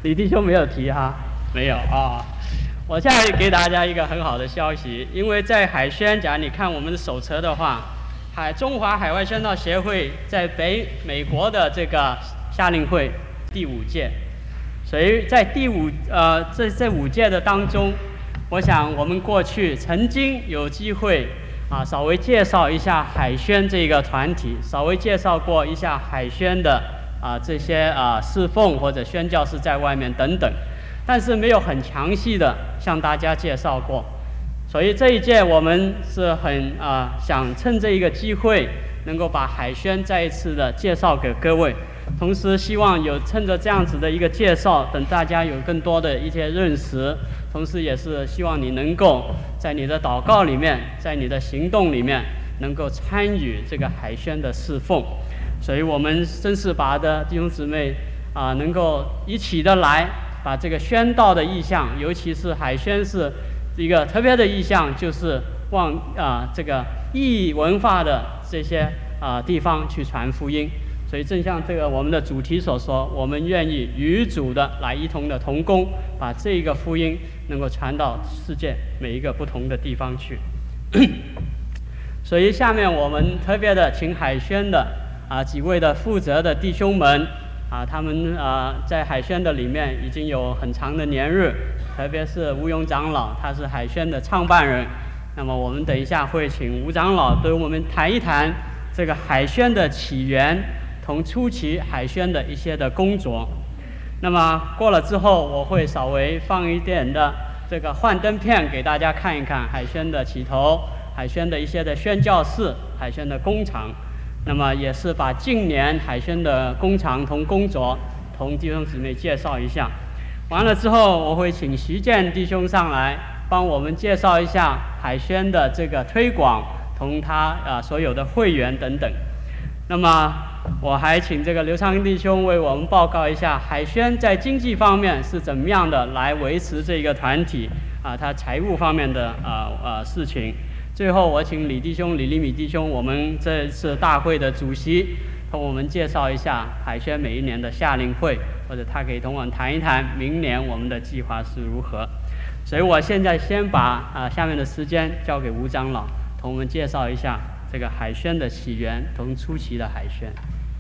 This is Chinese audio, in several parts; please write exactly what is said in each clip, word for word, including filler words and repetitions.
李弟兄没有提哈，没有啊。我现在给大家一个很好的消息，因为在海宣，假如你看我们的手册的话，海中华海外宣道协会在北美国的这个夏令会第五届，所以在第五呃这这五届的当中，我想我们过去曾经有机会啊稍微介绍一下海宣这个团体，稍微介绍过一下海宣的啊这些啊侍奉或者宣教士在外面等等。但是没有很详细的向大家介绍过，所以这一届我们是很啊、呃、想趁这一个机会，能够把海宣再一次的介绍给各位，同时希望有趁着这样子的一个介绍，等大家有更多的一些认识，同时也是希望你能够在你的祷告里面，在你的行动里面，能够参与这个海宣的侍奉。所以我们真是把的弟兄姊妹啊、呃，能够一起的来。把这个宣道的意向，尤其是海宣是一个特别的意向，就是往啊、呃、这个异文化的这些啊、呃、地方去传福音。所以正像这个我们的主题所说，我们愿意与主的来一同的同工，把这个福音能够传到世界每一个不同的地方去。所以下面我们特别的请海宣的啊、呃、几位的负责的弟兄们。啊，他们啊、呃、在海宣的里面已经有很长的年日，特别是吴勇长老，他是海宣的创办人。那么我们等一下会请吴长老对我们谈一谈这个海宣的起源同初期海宣的一些的工作。那么过了之后，我会稍微放一点的这个幻灯片给大家看一看海宣的起头，海宣的一些的宣教士，海宣的工厂。那么也是把近年海宣的工厂同工作同弟兄姊妹介绍一下。完了之后，我会请徐建弟兄上来帮我们介绍一下海宣的这个推广同他啊、呃、所有的会员等等。那么我还请这个刘昌弟兄为我们报告一下海宣在经济方面是怎么样的来维持这个团体啊，他财务方面的啊啊事情。最后，我请李弟兄、李立米弟兄，我们这次大会的主席，同我们介绍一下海宣每一年的夏令会，或者他可以同我们谈一谈明年我们的计划是如何。所以我现在先把啊、呃、下面的时间交给吴长老，同我们介绍一下这个海宣的起源同初期的海宣。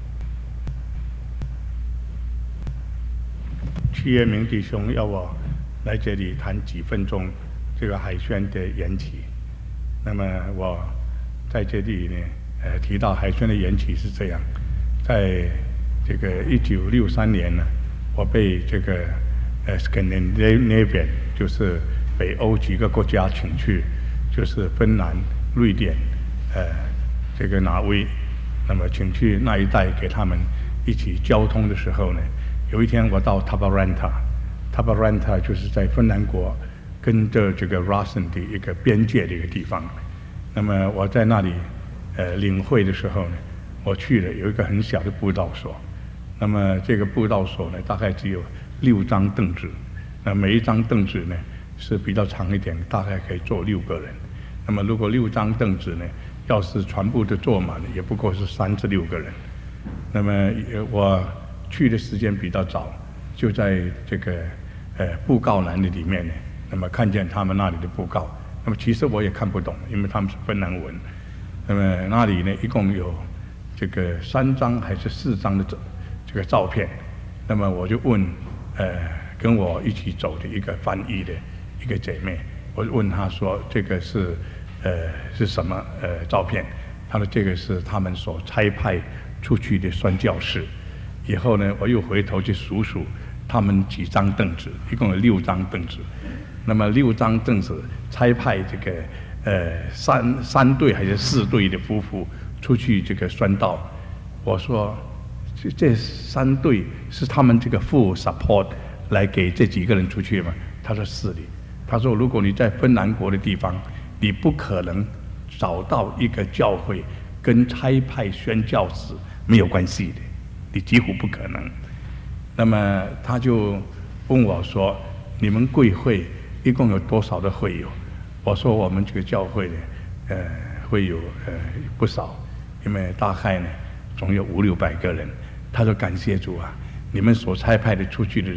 屈月明弟兄要我来这里谈几分钟这个海宣的缘起。那么我在这里呢，呃，提到海宣的缘起是这样，在这个一九六三年呢，我被这个呃 Scandinavian 就是北欧几个国家请去，就是芬兰、瑞典、呃这个挪威，那么请去那一带给他们一起交通的时候呢，有一天我到 Taparanta，Taparanta 就是在芬兰国。跟着这个 Russian 的一个边界的一个地方，那么我在那里呃领会的时候呢，我去了有一个很小的布道所，那么这个布道所呢大概只有六张凳子，那每一张凳子呢是比较长一点，大概可以坐六个人。那么如果六张凳子呢，要是全部都坐满了，也不过是三至六个人。那么我去的时间比较早，就在这个呃布告栏的里面呢。那么看见他们那里的布告，那么其实我也看不懂，因为他们是芬兰文。那么那里呢，一共有这个三张还是四张的这个照片。那么我就问，呃，跟我一起走的一个翻译的一个姐妹，我就问她说，这个是呃是什么呃照片？她说这个是他们所差派出去的宣教士。以后呢，我又回头去数数他们几张凳子，一共有六张凳子。那么六张凳子差派这个呃三三对还是四对的夫妇出去这个宣道。我说这这三对是他们这个 full support 来给这几个人出去吗？他说是的。他说如果你在芬兰国的地方，你不可能找到一个教会跟差派宣教士没有关系的，你几乎不可能。那么他就问我说，你们贵会一共有多少的会友？我说我们这个教会呢，呃，会有呃不少，因为大概呢总有五六百个人。他说感谢主啊，你们所差派的出去的人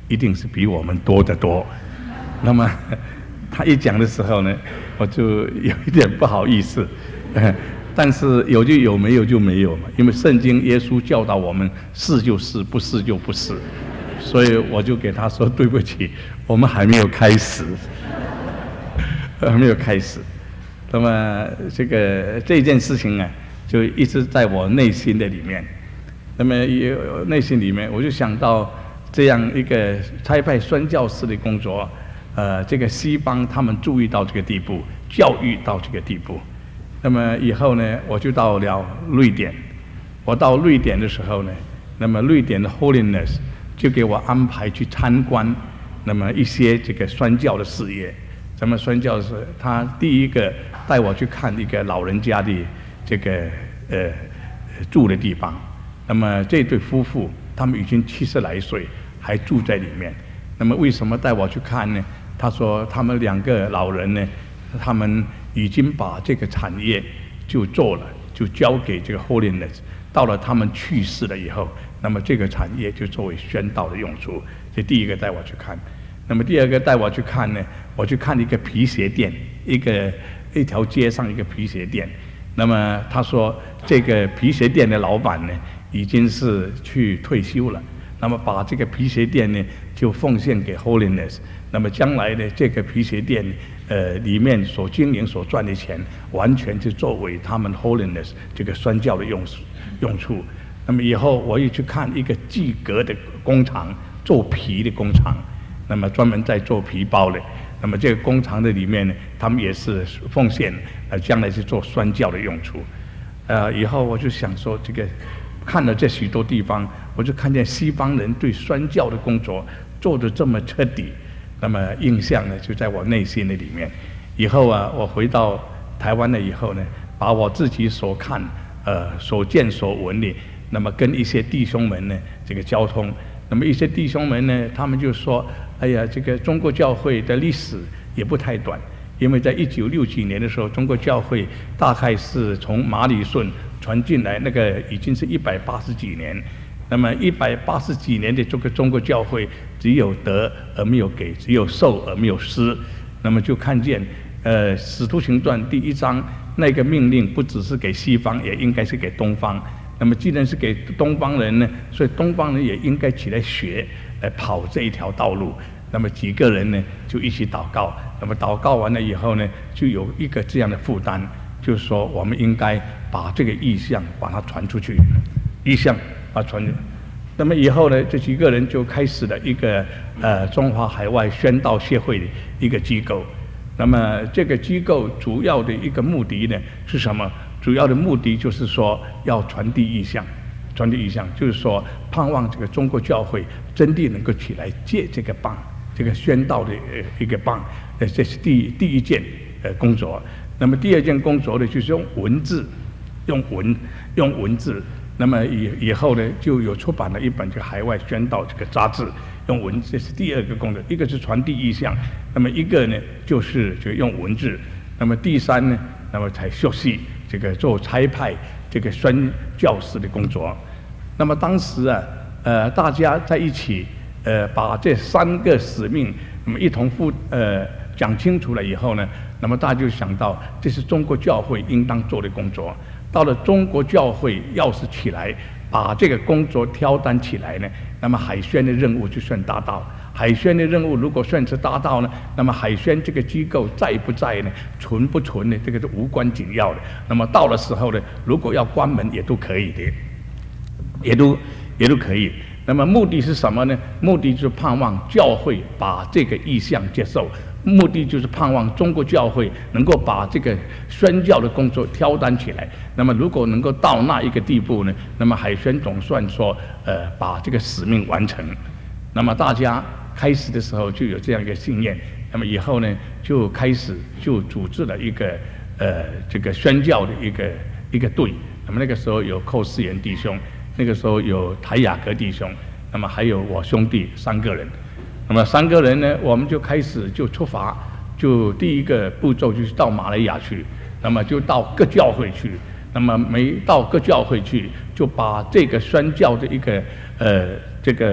一定是比我们多得多。那么他一讲的时候呢，我就有一点不好意思，但是有就有，没有就没有嘛。因为圣经耶稣教导我们是就是，不是就不是，所以我就给他说对不起，我们还没有开始，还没有开始。那么这个这件事情啊，就一直在我内心的里面。那么有内心里面，我就想到这样一个差派宣教士的工作，呃，这个西方他们注意到这个地步，教育到这个地步。那么以后呢，我就到了瑞典。我到瑞典的时候呢，那么瑞典的 Holiness 就给我安排去参观，那么一些这个宣教的事业。咱们宣教是他第一个带我去看一个老人家的这个呃住的地方。那么这对夫妇他们已经七十来岁，还住在里面。那么为什么带我去看呢？他说他们两个老人呢，他们已经把这个产业就做了，就交给这个 Holiness。到了他们去世了以后，那么这个产业就作为宣道的用处。这第一个带我去看。那么第二个带我去看呢，我去看一个皮鞋店，一个一条街上一个皮鞋店。那么他说这个皮鞋店的老板呢，已经是去退休了。那么把这个皮鞋店呢，就奉献给 Holiness。那么将来呢，这个皮鞋店呃里面所经营所赚的钱，完全就作为他们 Holiness 这个宣教的用用处。那么以后我又去看一个季革的工厂，做皮的工厂。那么专门在做皮包的，那么这个工厂的里面呢，他们也是奉献，呃，将来是做宣教的用处。呃，以后我就想说，这个看了这许多地方，我就看见西方人对宣教的工作做得这么彻底，那么印象呢就在我内心的里面。以后啊，我回到台湾了以后呢，把我自己所看、呃所见所闻的，那么跟一些弟兄们呢这个交通。那么一些弟兄们呢，他们就说：“哎呀，这个中国教会的历史也不太短，因为在一九六几年的时候，中国教会大概是从马礼顺传进来，那个已经是一百八十几年。那么一百八十几年的这个中国教会，只有得而没有给，只有受而没有失。那么就看见，呃，《使徒行传》第一章那个命令，不只是给西方，也应该是给东方。”那么既然是给东方人呢，所以东方人也应该起来学，来跑这一条道路。那么几个人呢，就一起祷告。那么祷告完了以后呢，就有一个这样的负担，就是说我们应该把这个意向把它传出去，意向把它传出去。那么以后呢，这几个人就开始了一个呃中华海外宣道协会的一个机构。那么这个机构主要的一个目的呢是什么？主要的目的就是说要传递意向，传递意向就是说盼望这个中国教会真的能够起来接这个棒，这个宣道的呃一个棒，呃这是第第一件呃工作。那么第二件工作呢，就是用文字，用文用文字。那么以以后呢，就有出版了一本这个海外宣道这个杂志，用文字，这是第二个工作。一个是传递意向，那么一个呢就是就用文字。那么第三呢，那么才学习这个做差派这个宣教士的工作。那么当时啊，呃，大家在一起，呃，把这三个使命，那么一同负呃讲清楚了以后呢，那么大家就想到，这是中国教会应当做的工作。到了中国教会要是起来把这个工作挑担起来呢，那么海宣的任务就算达到。海宣的任务如果算是达到呢，那么海宣这个机构在不在呢，存不存呢，这个是无关紧要的。那么到了时候呢，如果要关门也都可以的，也都也都可以。那么目的是什么呢？目的就是盼望教会把这个意向接受，目的就是盼望中国教会能够把这个宣教的工作挑担起来。那么如果能够到那一个地步呢，那么海宣总算说，呃，把这个使命完成。那么大家开始的时候就有这样一个信念，那么以后呢，就开始就组织了一个呃这个宣教的一个一个队。那么那个时候有寇世元弟兄，那个时候有台雅阁弟兄，那么还有我兄弟三个人。那么三个人呢，我们就开始就出发，就第一个步骤就是到马来亚去，那么就到各教会去。那么每到各教会去，就把这个宣教的一个呃这个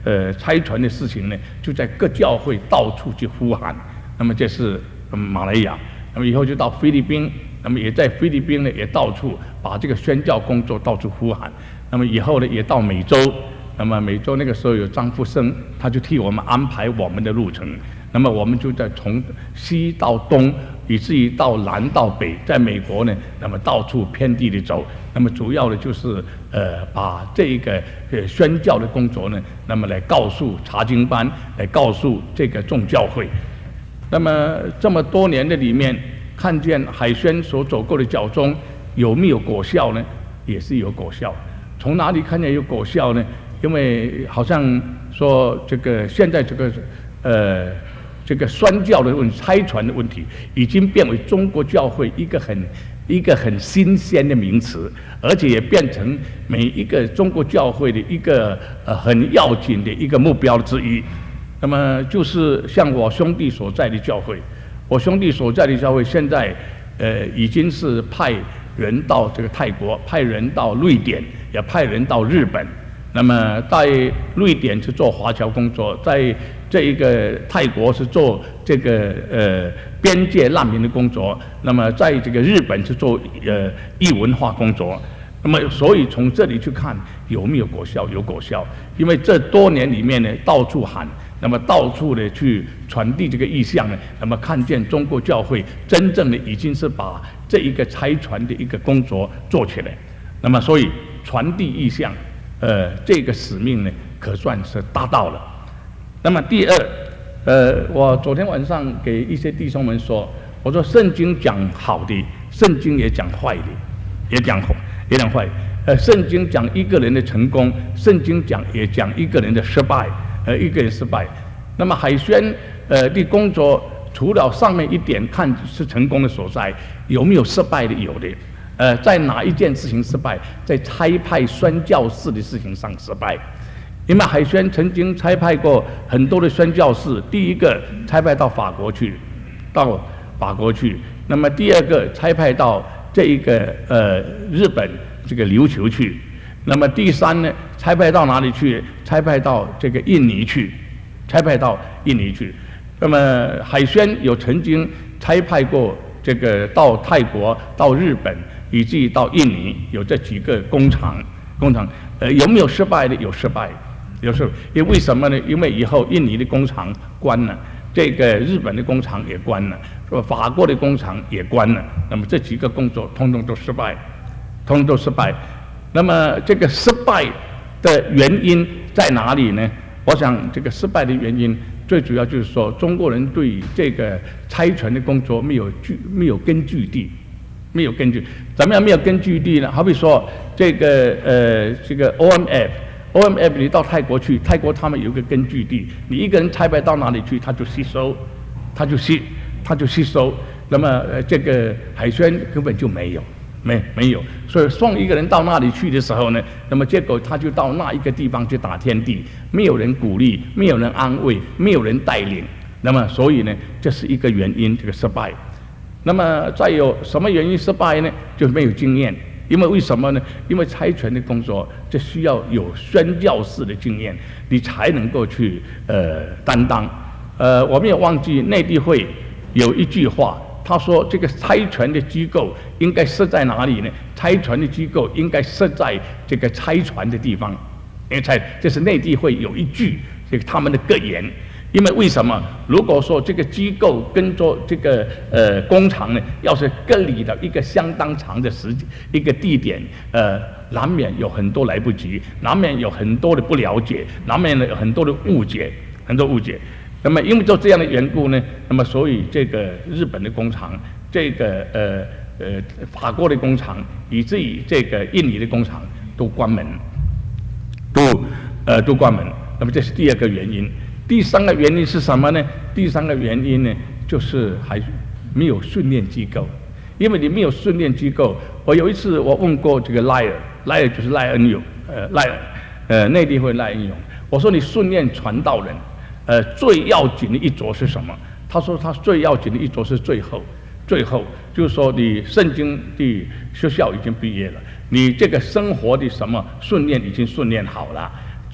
呃差传的事情呢，就在各教会到处去呼喊。那么这是、嗯、马来亚，那么以后就到菲律宾，那么也在菲律宾呢也到处把这个宣教工作到处呼喊。那么以后呢也到美洲，那么美洲那个时候有张福生，他就替我们安排我们的路程。那么我们就在从西到东，以至于到南到北，在美国呢，那么到处遍地的走。那么主要的就是呃，把这一个呃宣教的工作呢，那么来告诉查经班，来告诉这个众教会。那么这么多年的里面，看见海宣所走过的教中有没有果效呢？也是有果效。从哪里看见有果效呢？因为好像说这个现在这个呃。这个宣教的问题、差传的问题，已经变为中国教会一个很一个很新鲜的名词，而且也变成每一个中国教会的一个呃很要紧的一个目标之一。那么就是像我兄弟所在的教会，我兄弟所在的教会现在呃已经是派人到这个泰国，派人到瑞典，也派人到日本。那么在瑞典是做华侨工作，在这一个泰国是做这个呃边界难民的工作，那么在这个日本是做呃异文化工作。那么所以从这里去看有没有果效？有果效，因为这多年里面呢，到处喊，那么到处的去传递这个意象呢，那么看见中国教会真正的已经是把这一个差传的一个工作做起来。那么所以传递意象。呃，这个使命呢，可算是达到了。那么第二，呃，我昨天晚上给一些弟兄们说，我说圣经讲好的，圣经也讲坏的，也讲好，也讲坏。呃，圣经讲一个人的成功，圣经讲也讲一个人的失败，呃，一个人失败。那么海宣呃的工作，除了上面一点看是成功的所在，有没有失败的？有的。呃，在哪一件事情失败？在差派宣教士的事情上失败。因为海宣曾经差派过很多的宣教士，第一个差派到法国去，到法国去。那么第二个差派到这一个呃日本这个琉球去。那么第三呢，差派到哪里去？差派到这个印尼去，差派到印尼去。那么海宣有曾经差派过这个到泰国、到日本。以至于到印尼有这几个工厂，工厂呃有没有失败的？有失败，有时候因为为什么呢？因为以后印尼的工厂关了，这个日本的工厂也关了，说法国的工厂也关了，那么这几个工作通通都失败，通通都失败。那么这个失败的原因在哪里呢？我想这个失败的原因最主要就是说，中国人对这个差传的工作没有据，没有根据地。没有根据，怎么样没有根据地呢？好比说这个呃这个 O M F，O M F 你到泰国去，泰国他们有一个根据地，你一个人差派到哪里去，他就吸收，他就吸，他就吸收。那么呃这个海宣根本就没有，没没有，所以送一个人到那里去的时候呢，那么结果他就到那一个地方去打天地，没有人鼓励，没有人安慰，没有人带领，那么所以呢，这是一个原因，这个失败。那么再有什么原因失败呢？就是没有经验。因为为什么呢？因为差传的工作，这需要有宣教士的经验，你才能够去呃担当。呃，我们也忘记内地会有一句话，他说这个差传的机构应该设在哪里呢？差传的机构应该设在这个差传的地方，因为差这是内地会有一句这个他们的格言。因为为什么？如果说这个机构跟着这个呃工厂呢，要是隔离了一个相当长的时间一个地点，呃，难免有很多来不及，难免有很多的不了解，难免有很多的误解，很多误解。那么因为就这样的缘故呢，那么所以这个日本的工厂，这个呃呃法国的工厂，以至于这个印尼的工厂都关门，都呃都关门。那么这是第二个原因。第三个原因是什么呢？第三个原因呢，就是还没有训练机构。因为你没有训练机构，我有一次我问过这个赖尔，赖尔就是赖恩勇，呃赖尔，呃内地会赖恩勇。我说你训练传道人，呃最要紧的一着是什么？他说他最要紧的一着是最后，最后就是说你圣经的学校已经毕业了，你这个生活的什么训练已经训练好了。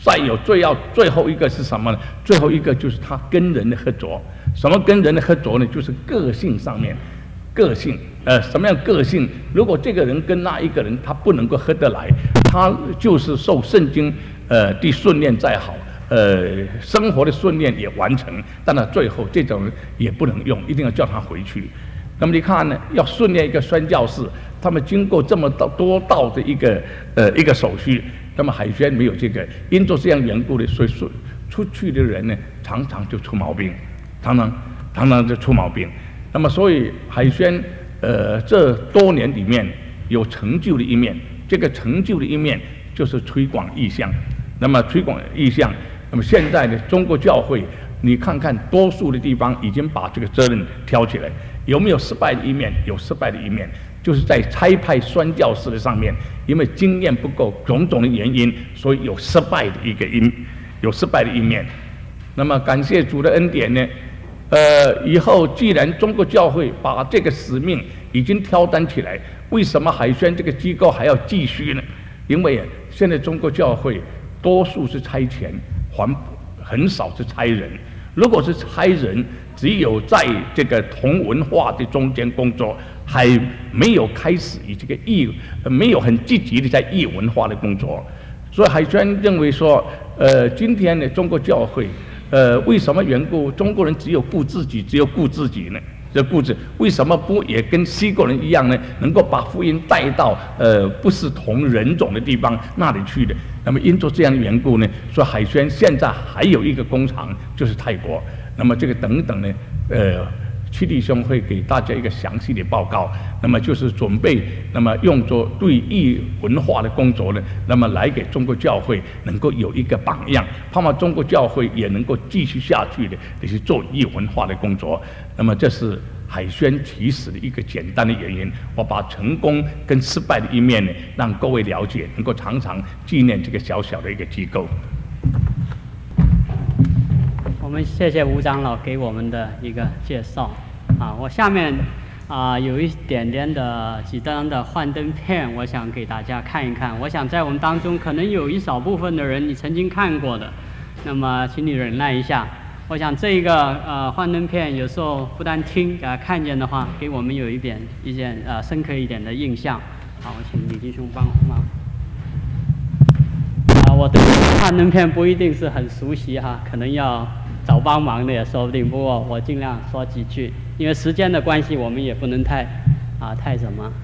再有最要最后一个是什么呢？最后一个就是他跟人的合作。什么跟人的合作呢？就是个性上面，个性，呃，什么样个性？如果这个人跟那一个人他不能够合得来，他就是受圣经呃的训练再好，呃，生活的训练也完成，但他最后这种人也不能用，一定要叫他回去。那么你看呢，要训练一个宣教士，他们经过这么多道的一个呃一个手续，那么海宣没有这个，因着这样缘故的，所以说出去的人呢，常常就出毛病，常常常常就出毛病。那么所以海宣呃这多年里面有成就的一面，这个成就的一面就是推广异象。那么推广异象，那么现在呢，中国教会，你看看多数的地方已经把这个责任挑起来。有没有失败的一面？有失败的一面，就是在差派宣教士的上面，因为经验不够，种种的原因，所以有失败的一个一，有失败的一面。那么感谢主的恩典呢，呃，以后既然中国教会把这个使命已经挑担起来，为什么海宣这个机构还要继续呢？因为现在中国教会多数是差遣，还很少是差人。如果是差人，只有在这个同文化的中间工作，还没有开始以这个异，没有很积极的在异文化的工作。所以海宣认为说，呃，今天的中国教会，呃，为什么缘故？中国人只有顾自己，只有顾自己呢？这顾自为什么不也跟西国人一样呢？能够把福音带到呃不是同人种的地方那里去的？那么因着这样的缘故呢，说海宣现在还有一个工厂，就是泰国。那么这个等等呢，呃，屈弟兄会给大家一个详细的报告。那么就是准备，那么用作对异文化的工作呢，那么来给中国教会能够有一个榜样，盼望中国教会也能够继续下去的，也是做异文化的工作。那么这是海宣起始的一个简单的原因。我把成功跟失败的一面呢，让各位了解，能够常常纪念这个小小的一个机构。 我们谢谢吴长老给我们的一个介绍啊，我下面啊有一点点的几张的幻灯片，我想给大家看一看。我想在我们当中可能有一少部分的人你曾经看过的，那么请你忍耐一下。我想这个呃幻灯片有时候不但听啊、呃、看见的话，给我们有一点一点呃深刻一点的印象。好，我请李弟兄帮忙。啊，我对幻灯片不一定是很熟悉哈，可能要找帮忙的也说不定。不过我尽量说几句，因为时间的关系，我们也不能太啊太什么。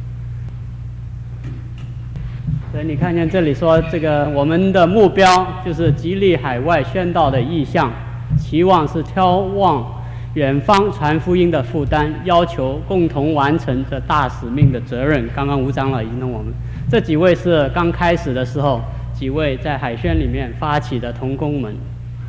所以你看见这里说，这个我们的目标就是激励海外宣道的意向。期望是眺望远方传福音的负担，要求共同完成这大使命的责任。刚刚吴长老已经跟我们，这几位是刚开始的时候几位在海宣里面发起的同工们。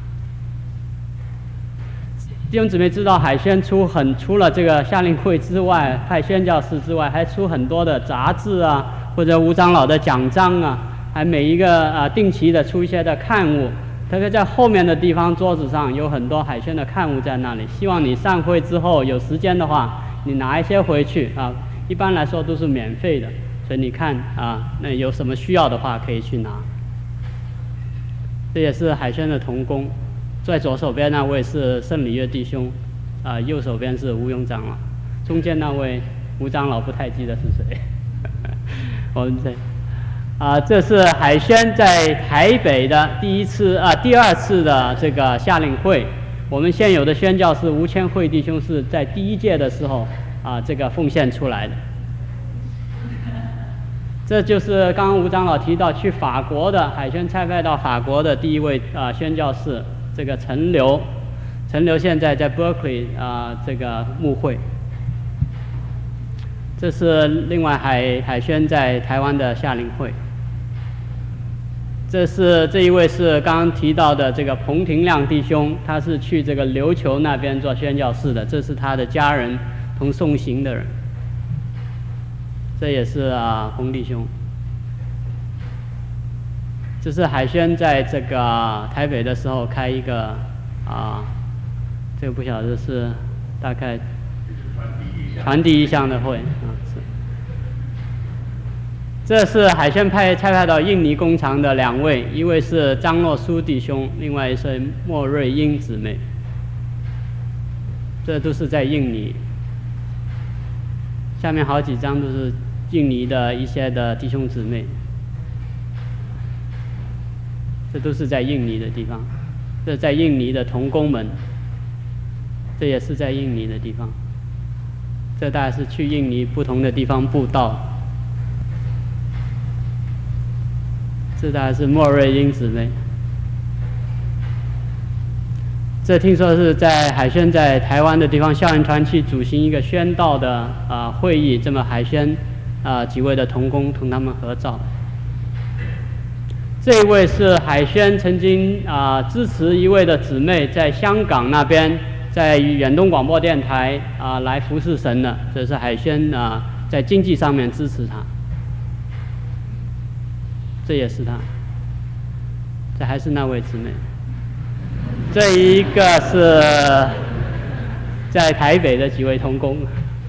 弟兄姊妹知道，海宣出很除了这个夏令会之外，派宣教士之外，还出很多的杂志啊，或者吴长老的讲章啊，还每一个啊定期的出一些的刊物。特别在后面的地方桌子上有很多海宣的刊物在那里，希望你散会之后有时间的话，你拿一些回去啊。一般来说都是免费的，所以你看啊，那有什么需要的话可以去拿。这也是海宣的同工，在左手边那位是圣礼约弟兄，啊，右手边是吴勇长老，中间那位吴长老不太记得是谁。我们这。啊，这是海宣在台北的第一次啊，第二次的这个夏令会。我们现有的宣教士吴千惠弟兄是在第一届的时候啊，这个奉献出来的。这就是刚刚吴长老提到去法国的海宣差派到法国的第一位啊宣教士，这个陈留。陈留现在在 Berkeley 啊这个牧会。这是另外海海宣在台湾的夏令会。这是这一位是刚刚提到的这个彭廷亮弟兄，他是去这个琉球那边做宣教士的，这是他的家人同送行的人。这也是啊彭弟兄。这是海宣在这个台北的时候开一个啊，这个不晓得是大概传递意向的会啊是。 这是海宣派差派到印尼工厂的两位，一位是张诺书弟兄，另外是莫瑞英姊妹。这都是在印尼。下面好几张都是印尼的一些的弟兄姊妹，这都是在印尼的地方。这在印尼的童工们，这也是在印尼的地方。这大概是去印尼不同的地方布道。这大概是莫瑞英姊妹。这听说是在海宣在台湾的地方校园团去举行一个宣道的啊、呃、会议，这么海宣啊、呃、几位的同工同他们合照。这一位是海宣曾经啊、呃、支持一位的姊妹在香港那边，在远东广播电台啊、呃、来服侍神的，这是海宣啊、呃、在经济上面支持他。这也是他，这还是那位姊妹。这一个是在台北的几位同工，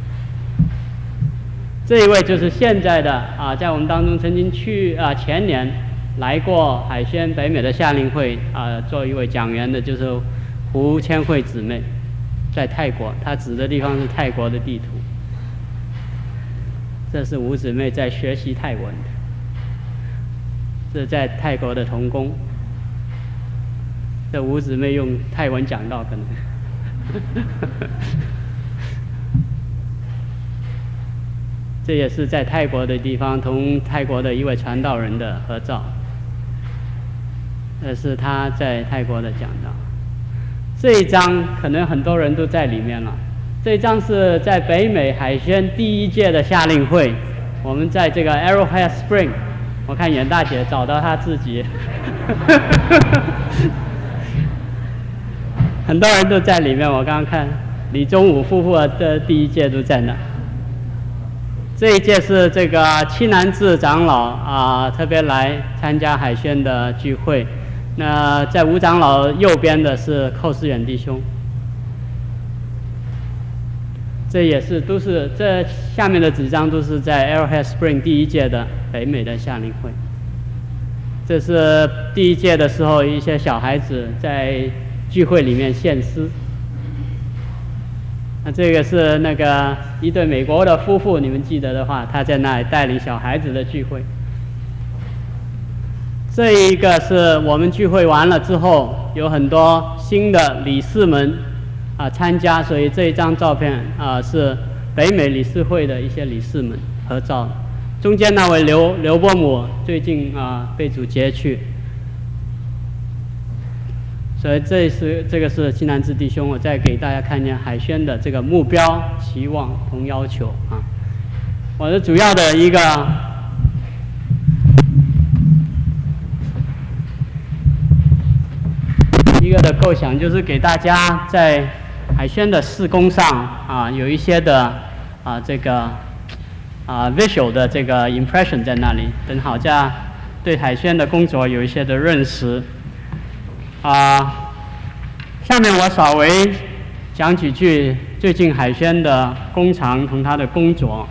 这一位就是现在的啊，在我们当中曾经去啊前年来过海宣北美的夏令会啊，做一位讲员的，就是胡千惠姊妹，在泰国，她指的地方是泰国的地图。这是吴姊妹在学习泰文的。这在泰国的童工，这吴姊妹用泰文讲道可能。这也是在泰国的地方同泰国的一位传道人的合照。这是他在泰国的讲道。这一张可能很多人都在里面了。这一张是在北美海宣第一届的夏令会，我们在这个 Arrowhead Spring。我看袁大姐找到她自己，很多人都在里面。我刚刚看李宗武夫妇的第一届都在那。这一届是这个七南志长老啊、呃，特别来参加海宣的聚会。那在吴长老右边的是寇思远弟兄。这也是都是这下面的几张都是在 Arrowhead Spring 第一届的北美的夏令会。这是第一届的时候，一些小孩子在聚会里面献诗。那这个是那个一对美国的夫妇，你们记得的话，他在那里带领小孩子的聚会。这一个是我们聚会完了之后，有很多新的理事们啊参加，所以这一张照片啊是北美理事会的一些理事们合照。中间那位刘刘伯母最近啊被主截去，所以这是这个是西南志弟兄，我再给大家看见海宣的这个目标、期望同要求啊。我的主要的一个一个的构想就是给大家在海宣的事工上啊有一些的啊这个。啊 visual 的这个 impression 在那里，等好家对海宣的工作有一些的认识。啊，下面我稍微讲几句最近海宣的工厂同他的工作。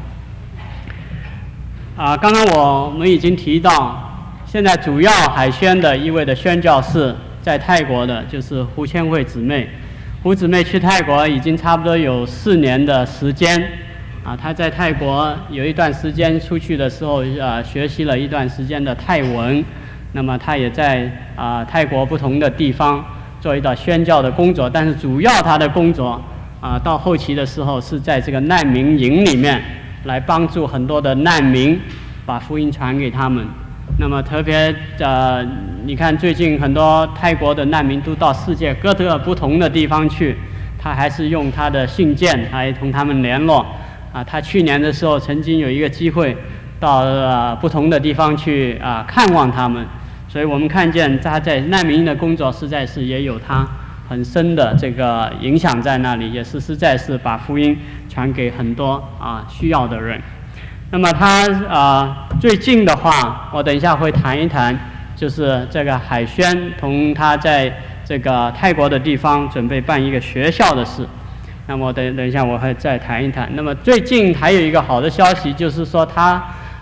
啊，刚刚我们已经提到，现在主要海宣的一位的宣教士在泰国的就是胡千惠姊妹。胡姊妹去泰国已经差不多有四年的时间。啊，他在泰国有一段时间出去的时候，呃，学习了一段时间的泰文。那么他也在啊、呃、泰国不同的地方做一道宣教的工作，但是主要他的工作啊、呃，到后期的时候是在这个难民营里面来帮助很多的难民，把福音传给他们。那么特别呃，你看最近很多泰国的难民都到世界各个不同的地方去，他还是用他的信件来同他们联络。啊，他去年的时候曾经有一个机会到呃不同的地方去啊、呃、看望他们，所以我们看见他在难民的工作实在是也有他很深的这个影响在那里，也是实在是把福音传给很多啊、呃、需要的人。那么他啊、呃、最近的话，我等一下会谈一谈，就是这个海宣同他在这个泰国的地方准备办一个学校的事。那么等等一下我会再谈一谈。那么最近还有一个好的消息，就是说他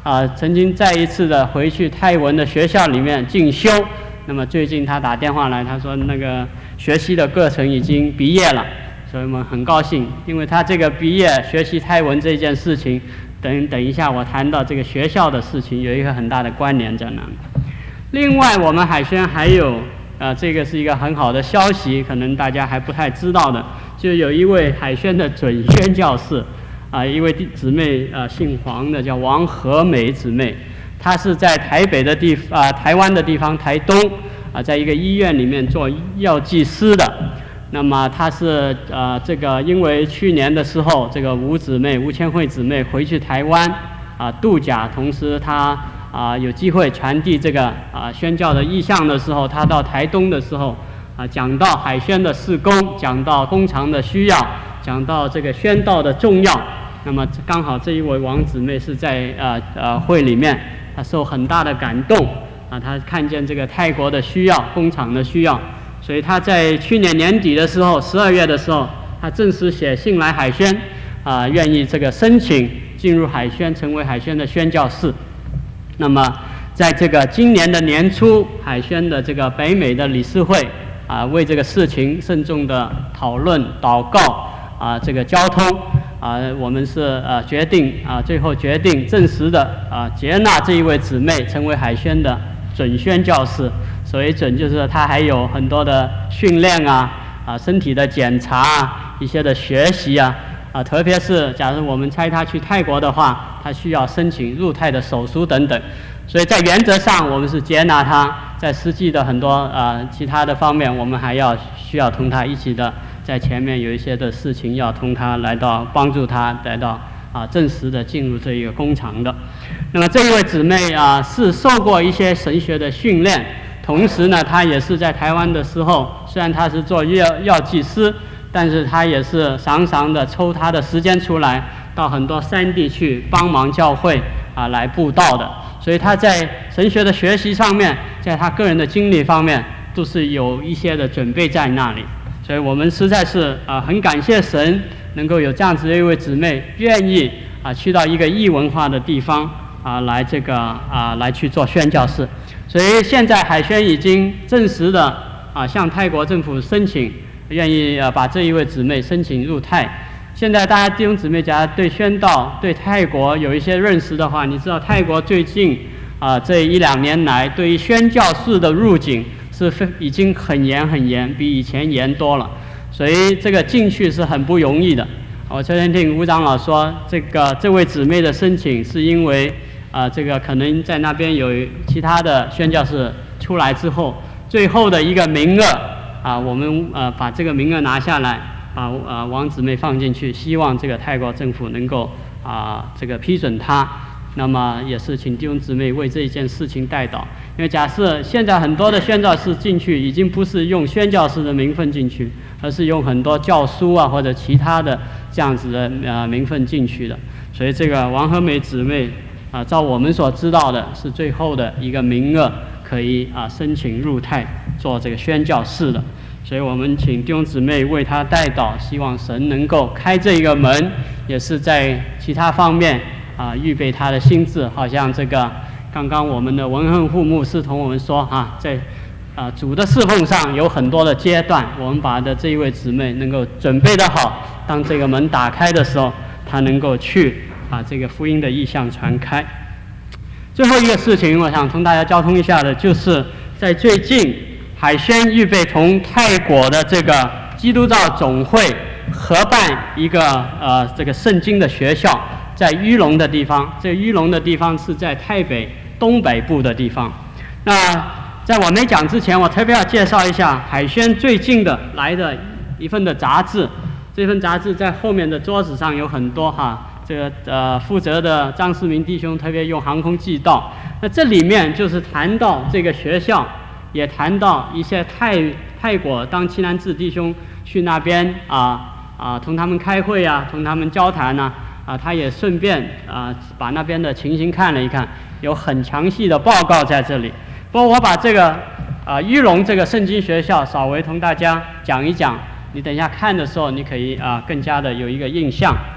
啊曾经再一次的回去泰文的学校里面进修。那么最近他打电话来，他说那个学习的课程已经毕业了，所以我们很高兴，因为他这个毕业学习泰文这件事情，等等一下我谈到这个学校的事情有一个很大的关联在那里。另外我们海宣还有呃这个是一个很好的消息，可能大家还不太知道的，就有一位海宣的准宣教士啊、呃，一位姊妹呃姓黄的叫王和美姊妹。他是在台北的地啊、呃，台湾的地方台东啊、呃，在一个医院里面做药剂师的。那么他是呃这个因为去年的时候，这个吴姊妹吴千惠姊妹回去台湾啊、呃、度假，同时他啊、呃、有机会传递这个啊、呃、宣教的意向的时候，他到台东的时候啊、呃、讲到海宣的事工，讲到工厂的需要，讲到这个宣道的重要。那么刚好这一位王姊妹是在呃呃会里面。他受很大的感动啊，他看见这个泰国的需要，工厂的需要，所以他在去年年底的时候，十二月的时候，他正式写信来海宣啊，愿意这个申请进入海宣，成为海宣的宣教士。那么，在这个今年的年初，海宣的这个北美的理事会啊，为这个事情慎重的讨论、祷告啊，这个交通。啊，我们是呃决定啊，最后决定正式的啊接纳这一位姊妹成为海宣的准宣教士。所谓准，就是他还有很多的训练啊，啊身体的检查啊，一些的学习啊，啊特别是假如我们差他去泰国的话，他需要申请入泰的手书等等。所以在原则上我们是接纳他，在实际的很多啊其他的方面，我们还要需要同他一起的。在前面有一些的事情要同他来到帮助他来到啊正式的进入这一个工厂的。那么这一位姊妹啊是受过一些神学的训练，同时呢她也是在台湾的时候，虽然她是做药药剂师，但是她也是常常的抽她的时间出来到很多山地去帮忙教会啊来布道的。所以她在神学的学习上面，在她个人的经历方面都是有一些的准备在那里。所以我们实在是啊、呃、很感谢神能够有这样子的一位姊妹愿意啊、呃、去到一个异文化的地方啊、呃、来这个啊、呃、来去做宣教士。所以现在海宣已经正式的啊、呃、向泰国政府申请，愿意啊、呃、把这一位姊妹申请入泰。现在大家弟兄姊妹假如对宣道对泰国有一些认识的话，你知道泰国最近啊、呃、这一两年来对于宣教士的入境是非已经很严很严，比以前严多了，所以这个进去是很不容易的。我昨天听吴长老说，这个这位姊妹的申请是因为啊、呃，这个可能在那边有其他的宣教士出来之后，最后的一个名额啊，我们呃把这个名额拿下来，把啊、呃、王姊妹放进去，希望这个泰国政府能够啊、呃、这个批准她。那么也是请弟兄姊妹为这一件事情代祷，因为假设现在很多的宣教士进去已经不是用宣教士的名分进去，而是用很多教书啊或者其他的这样子的呃名分进去的，所以这个王和美姊妹啊、呃，照我们所知道的是最后的一个名额可以啊、呃、申请入泰做这个宣教士的，所以我们请弟兄姊妹为他代祷，希望神能够开这一个门，也是在其他方面。啊，预备他的心智，好像这个刚刚我们的文亨护牧师同我们说啊，在啊主的侍奉上有很多的阶段，我们把的这一位姊妹能够准备得好，当这个门打开的时候，她能够去把这个福音的意向传开。最后一个事情，我想同大家交通一下的，就是在最近海宣预备同泰国的这个基督教总会合办一个呃这个圣经的学校。在玉龙的地方，这个玉龙的地方是在台北东北部的地方。那在我没讲之前，我特别要介绍一下海宣最近的来的一份的杂志。这份杂志在后面的桌子上有很多哈，这个呃负责的张世明弟兄特别用航空寄到。那这里面就是谈到这个学校，也谈到一些泰泰国当七南志弟兄去那边啊啊同他们开会啊，同他们交谈啊。啊，他也顺便啊把那边的情形看了一看，有很详细的报告在这里。不过我把这个啊玉龙这个圣经学校稍微同大家讲一讲，你等一下看的时候，你可以啊更加的有一个印象。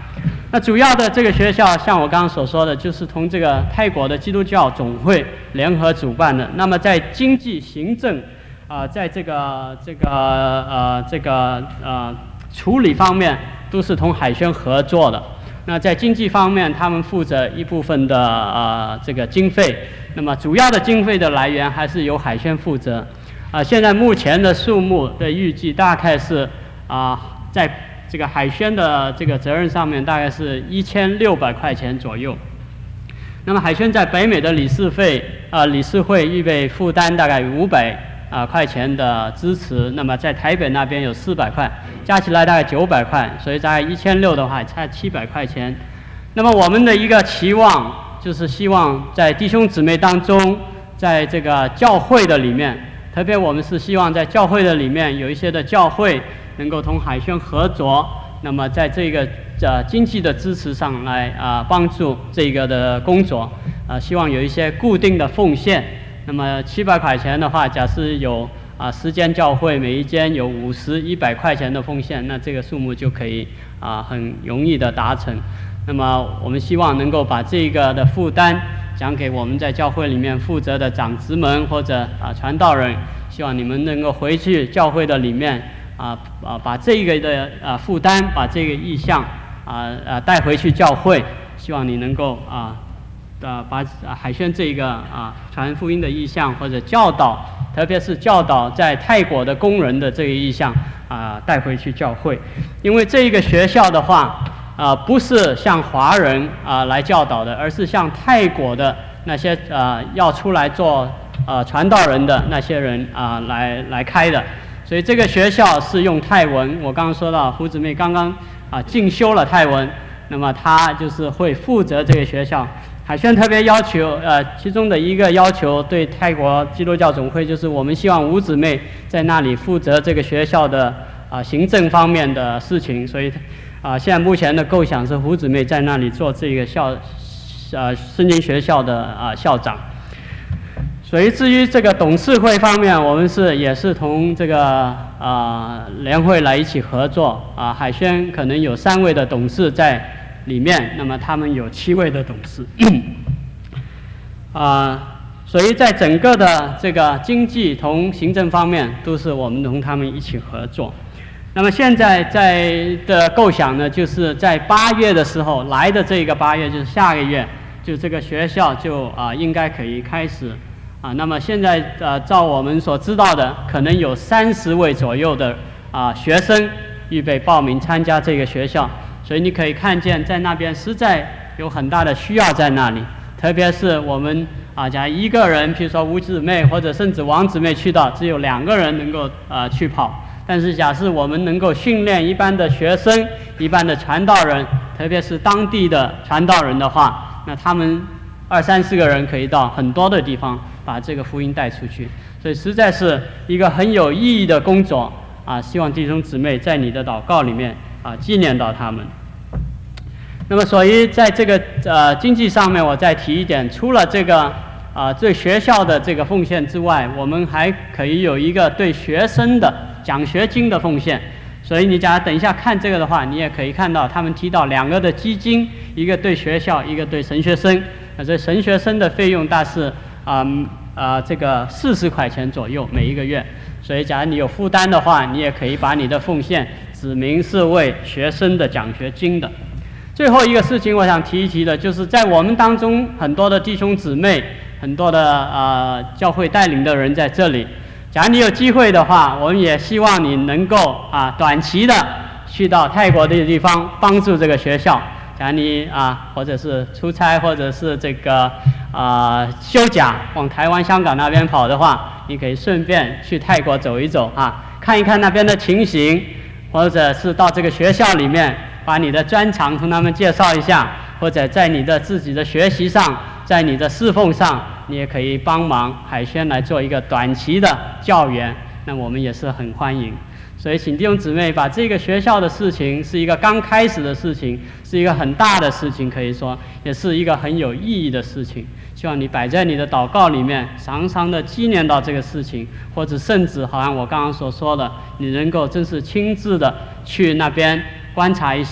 那主要的这个学校，像我刚刚所说的，就是同这个泰国的基督教总会联合主办的。那么在经济、行政，啊、呃，在这个这个呃这个呃处理方面，都是同海宣合作的。那在经济方面，他们负责一部分的呃这个经费，那么主要的经费的来源还是由海宣负责。啊、呃，现在目前的数目的预计大概是啊、呃、在。这个海宣的这个责任上面大概是一千六百块钱左右。那么海宣在北美的理事费啊、呃、理事会预备负担大概五百啊块钱的支持，那么在台北那边有四百块，加起来大概九百块，所以大概一千六的话差七百块钱。那么我们的一个期望就是希望在弟兄姊妹当中，在这个教会的里面，特别我们是希望在教会的里面有一些的教会。能够同海宣合作，那么在这个呃经济的支持上来啊、呃、帮助这个的工作，啊、呃、希望有一些固定的奉献。那么七百块钱的话，假设有啊十间教会，每一间有五十、一百块钱的奉献，那这个数目就可以啊、呃、很容易的达成。那么我们希望能够把这个的负担讲给我们在教会里面负责的长子们或者啊、呃、传道人，希望你们能够回去教会的里面。啊啊，把这个的啊负担，把这个意向啊啊带回去教会，希望你能够啊啊把海宣这个啊传福音的意向或者教导，特别是教导在泰国的工人的这个意向啊带回去教会，因为这一个学校的话啊不是向华人啊来教导的，而是向泰国的那些啊要出来做啊传道人的那些人啊来来开的。所以这个学校是用泰文，我刚刚说到胡姊妹刚刚啊进修了泰文，那么他就是会负责这个学校。海宣特别要求，呃，其中的一个要求对泰国基督教总会就是我们希望吴姊妹在那里负责这个学校的啊行政方面的事情，所以啊现在目前的构想是胡姊妹在那里做这个校呃圣经学校的啊校长。所以至于这个董事会方面，我们是也是同这个啊、呃、联会来一起合作啊、呃。海宣可能有三位的董事在里面，那么他们有七位的董事。啊、呃，所以在整个的这个经济同行政方面，都是我们同他们一起合作。那么现在在的构想呢，就是在八月的时候来的这个八月，就是下个月，就这个学校就啊、呃、应该可以开始。啊，那么现在呃，照我们所知道的，可能有三十位左右的啊学生预备报名参加这个学校，所以你可以看见在那边实在有很大的需要在那里，特别是我们啊，假如一个人，比如说吴姊妹或者甚至王姊妹去到，只有两个人能够呃去跑，但是假设我们能够训练一般的学生、一般的传道人，特别是当地的传道人的话，那他们二三十个人可以到很多的地方。把这个福音带出去，所以实在是一个很有意义的工作啊！希望弟兄姊妹在你的祷告里面啊纪念到他们。那么，所以在这个呃经济上面，我再提一点，除了这个啊对学校的这个奉献之外，我们还可以有一个对学生的奖学金的奉献。所以你假如等一下看这个的话，你也可以看到他们提到两个的基金，一个对学校，一个对神学生。那这神学生的费用大是啊。嗯啊，这个四十块钱左右每一个月，所以假如你有负担的话，你也可以把你的奉献指明是为学生的奖学金的。最后一个事情，我想提一提的，就是在我们当中很多的弟兄姊妹，很多的啊、呃、教会带领的人在这里。假如你有机会的话，我们也希望你能够啊短期的去到泰国的地方帮助这个学校。假如你啊，或者是出差，或者是这个啊休假往台湾、香港那边跑的话，你可以顺便去泰国走一走啊，看一看那边的情形，或者是到这个学校里面把你的专长同他们介绍一下，或者在你的自己的学习上，在你的侍奉上，你也可以帮忙海宣来做一个短期的教员，那我们也是很欢迎。所以请弟兄姊妹把这个学校的事情是一个刚开始的事情，是一个很大的事情，可以说也是一个很有意义的事情，希望你摆在你的祷告里面，常常的纪念到这个事情，或者甚至好像我刚刚所说的，你能够真是亲自的去那边观察一下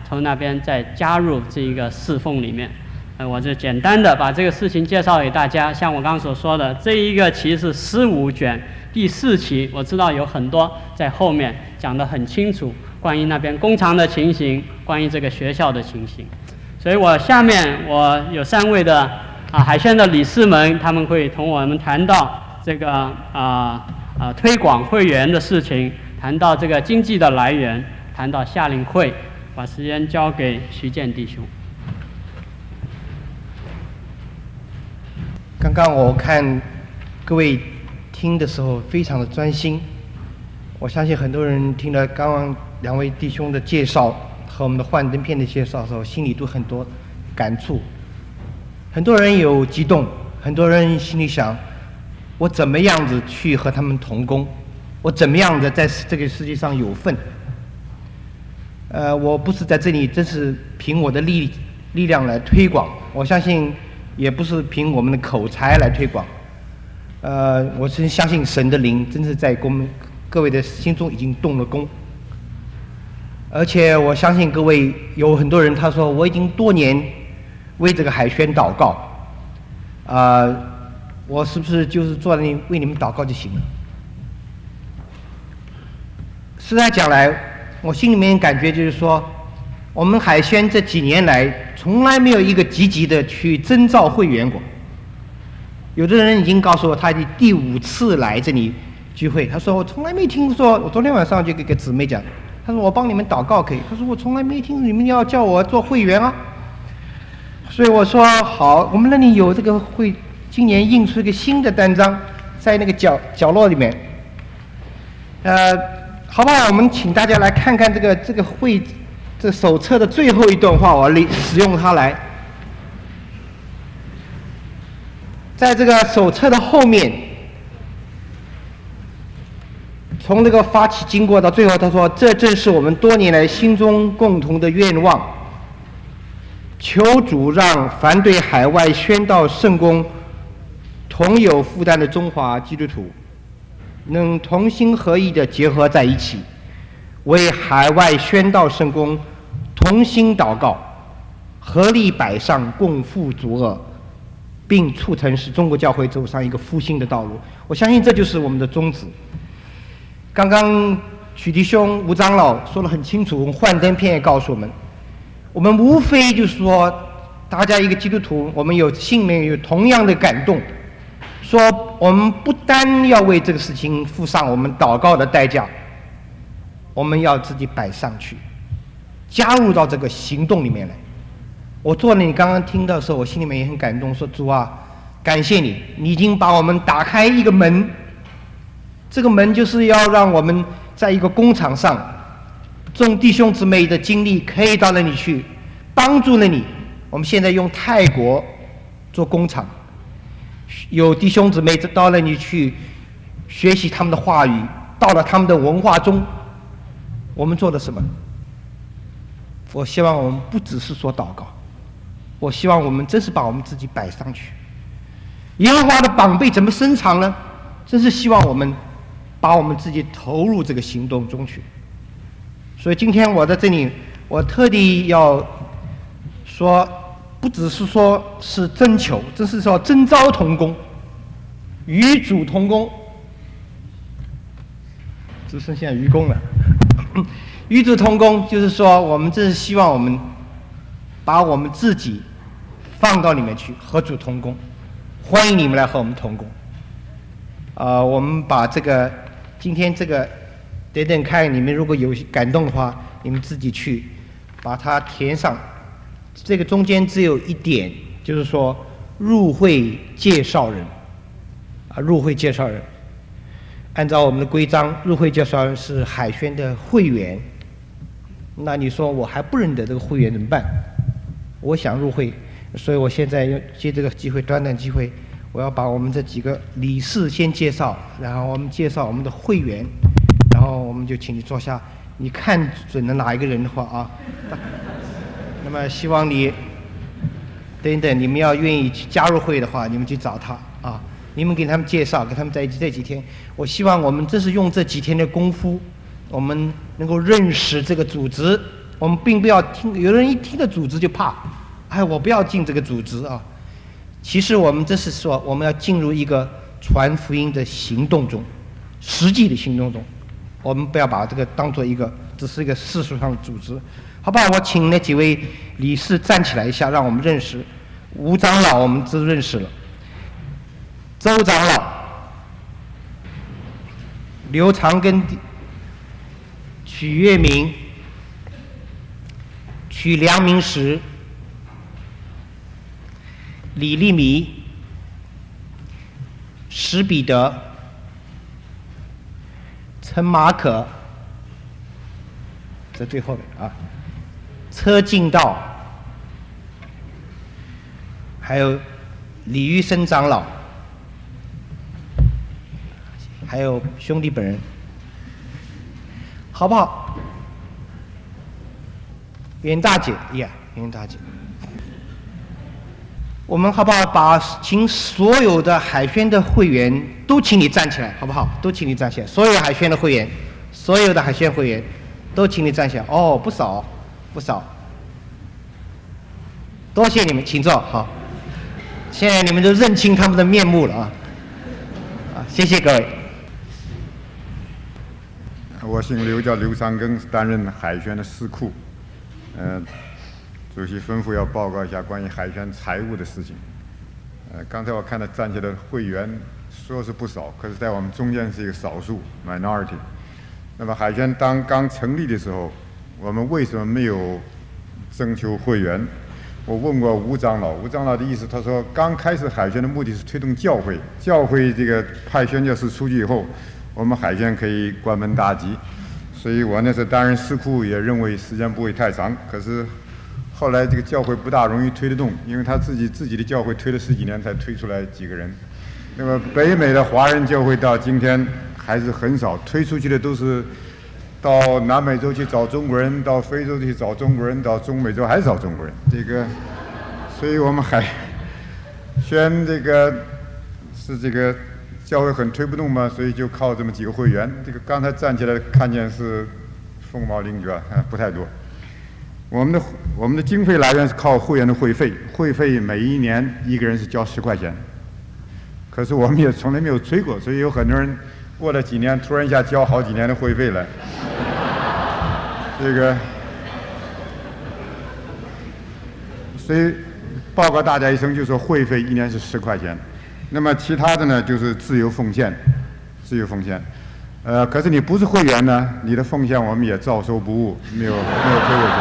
从那边再加入这一个侍奉里面。呃，我就简单的把这个事情介绍给大家。像我刚刚所说的，这一个期是十五卷，第四期我知道有很多在后面讲得很清楚，关于那边工厂的情形，关于这个学校的情形。所以我下面我有三位的啊海宣的理事们，他们会同我们谈到这个啊啊推广会员的事情，谈到这个经济的来源，谈到夏令会。把时间交给徐健弟兄。 刚刚我看各位听的时候非常的专心，我相信很多人听了刚刚两位弟兄的介绍和我们的幻灯片的介绍的时候，心里都很多感触。很多人有激动，很多人心里想，我怎么样子去和他们同工，我怎么样的在这个世界上有份。呃，我不是在这里真是凭我的力力量来推广，我相信也不是凭我们的口才来推广。呃，我是相信神的灵真是在我们各位的心中已经动了工。而且我相信各位有很多人他说我已经多年为这个海宣祷告，啊、呃，我是不是就是坐在那里为你们祷告就行了？实在讲来，我心里面感觉就是说，我们海宣这几年来从来没有一个积极的去征召会员过。有的人已经告诉我，他已经第五次来这里聚会，他说我从来没听说。我昨天晚上就给个姊妹讲，他说我帮你们祷告可以，他说我从来没听你们要叫我做会员啊。所以我说好，我们那里有这个会，今年印出一个新的单张，在那个角角落里面，呃。好不好？我们请大家来看看这个这个会这手册的最后一段话，我利使用它来。在这个手册的后面，从这个发起经过到最后，他说：“这正是我们多年来心中共同的愿望。求主让凡对海外宣道圣工同有负担的中华基督徒。”能同心合意地结合在一起，为海外宣道圣工同心祷告，合力摆上，共赴主恶，并促成使中国教会走上一个复兴的道路。我相信这就是我们的宗旨。刚刚许弟兄、吴长老说得很清楚，我们幻灯片也告诉我们，我们无非就是说，大家一个基督徒，我们有心里面有同样的感动。说我们不单要为这个事情付上我们祷告的代价，我们要自己摆上去，加入到这个行动里面来。我坐那里刚刚听到的时候，我心里面也很感动，说主啊，感谢你，你已经把我们打开一个门，这个门就是要让我们在一个工厂上，众弟兄姊妹的经历可以到那里去帮助了你。我们现在用泰国做工厂。有弟兄姊妹到那里去学习他们的话语，到了他们的文化中，我们做了什么？我希望我们不只是说祷告，我希望我们真是把我们自己摆上去。耶和华的膀臂怎么伸长呢？真是希望我们把我们自己投入这个行动中去。所以今天我在这里，我特地要说，不只是说是征求，这是说征召同工，与主同工，只剩下愚公了。与主同工，就是说我们这是希望我们把我们自己放到里面去，和主同工，欢迎你们来和我们同工。啊、呃，我们把这个今天这个等等看，你们如果有感动的话，你们自己去把它填上。这个中间只有一点，就是说入会介绍人，啊，入会介绍人，按照我们的规章，入会介绍人是海宣的会员。那你说我还不认得这个会员怎么办？我想入会，所以我现在要借这个机会，短短机会，我要把我们这几个理事先介绍，然后我们介绍我们的会员，然后我们就请你坐下，你看准了哪一个人的话啊。那么希望你等等，你们要愿意去加入会的话，你们去找他啊，你们给他们介绍，跟他们在一起这几天。我希望我们这是用这几天的功夫，我们能够认识这个组织，我我们并不要听，有人一听到组织就怕，哎，我不要进这个组织啊。其实我们这是说，我们要进入一个传福音的行动中，实际的行动中，我们不要把这个当做一个只是一个世俗上的组织，好不好？我请那几位理事站起来一下，让我们认识。吴长老我们都认识了，周长老、刘长根、曲月明、曲良明时、李立米、史彼得、陈马可，在最后的啊，车敬道，还有李玉生长老，还有兄弟本人，好不好？袁大姐，呀，袁大姐，我们好不好把请所有的海轩的会员都请你站起来，好不好？都请你站起来，所有海轩的会员，所有的海轩会员都请你站起来。哦，不少，不少，多谢你们，请坐。好，现在你们都认清他们的面目了啊！啊，谢谢各位。 我姓刘，叫刘长庚，担任海轩的司库。呃，主席吩咐要报告一下关于海轩财务的事情。呃，刚才我看到站起来的会员说是不少，可是在我们中间是一个少数 minority。那么海轩当刚成立的时候，我们为什么没有征求会员？我问过吴长老，吴长老的意思，他说刚开始海轩的目的是推动教会，教会这个派宣教士出去以后，我们海轩可以关门大吉。所以我那时候担任司库也认为时间不会太长，可是后来这个教会不大容易推得动，因为他自己自己的教会推了十几年才推出来几个人。那么北美的华人教会到今天还是很少，推出去的都是到南美洲去找中国人，到非洲去找中国人，到中美洲还是找中国人。这个，所以我们海宣这个是这个。教会很推不动嘛，所以就靠这么几个会员。这个刚才站起来看见是凤毛麟角，啊，不太多。我们的我们的经费来源是靠会员的会费，会费每一年一个人是交十块钱。可是我们也从来没有催过，所以有很多人过了几年，突然一下交好几年的会费来。这个，所以报告大家一声，就说会费一年是十块钱。那么其他的呢，就是自由奉献，自由奉献，呃，可是你不是会员呢，你的奉献我们也照收不误，没有没有退回去。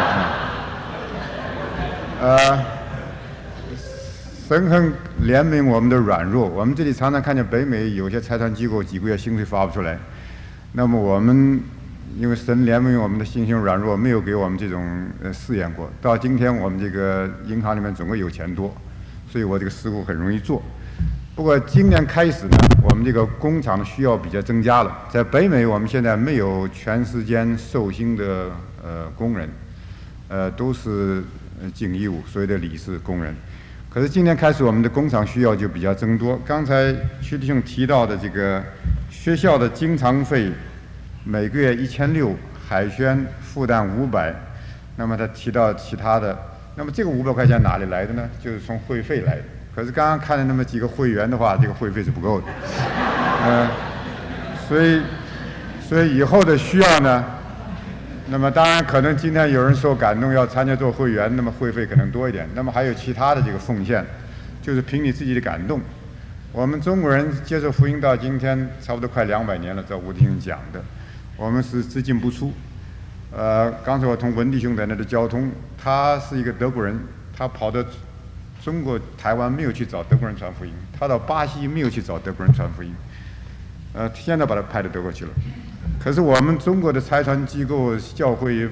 呃，神很怜悯我们的软弱，我们这里常常看见北美有些财团机构几个月薪水发不出来，那么我们因为神怜悯我们的心性软弱，没有给我们这种呃试验过，到今天我们这个银行里面总归有钱多，所以我这个事务很容易做。不过今年开始呢，我们这个工厂的需要比较增加了。在北美，我们现在没有全时间受薪的呃工人，呃都是尽义务，所谓的理事工人。可是今年开始，我们的工厂需要就比较增多。刚才屈弟兄提到的这个学校的经常费，每个月一千六，海宣负担五百。那么他提到其他的，那么这个五百块钱哪里来的呢？就是从会费来的。可是刚刚看了那么几个会员的话，这个会费是不够的，呃，所以，所以以后的需要呢，那么当然可能今天有人受感动要参加做会员，那么会费可能多一点。那么还有其他的这个奉献，就是凭你自己的感动。我们中国人接受福音到今天差不多快两百年了，照吴弟兄讲的，我们是只进不出。呃，刚才我同文弟兄在那的交通，他是一个德国人，他跑的。中国台湾没有去找德国人传福音，他到巴西没有去找德国人传福音，呃，现在把他派到德国去了。可是我们中国的财团机构、教会，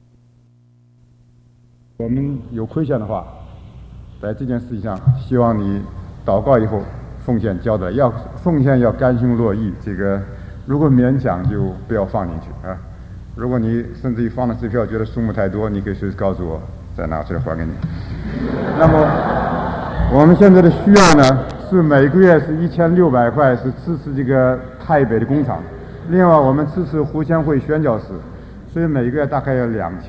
我们有亏欠的话，在这件事情上，希望你祷告以后奉献交代，要奉献要甘心乐意。这个如果勉强就不要放进去啊。如果你甚至于放了支票觉得数目太多，你可以随时告诉我，再拿出来还给你。那么。我们现在的需要呢，是每个月是一千六百块，是支持这个台北的工厂。另外，我们支持胡千惠宣教士，所以每个月大概要两千。